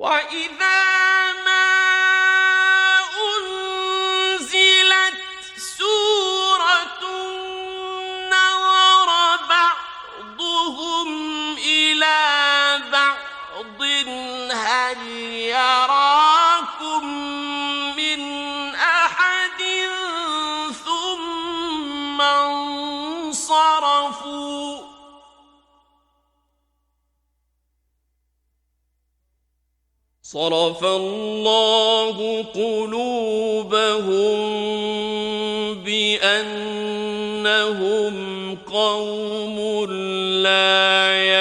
وَإِذَا مَا أُنزِلَتْ سُورَةٌ نَظَرَ بَعْضُهُمْ إِلَى بَعْضٍ هَلْ يَرَاكُم مِّنْ أَحَدٍ ثُمَّ انصَرَفُوا صَرَفَ اللَّهُ قُلُوبَهُم بِأَنَّهُمْ قَوْمٌ لَّا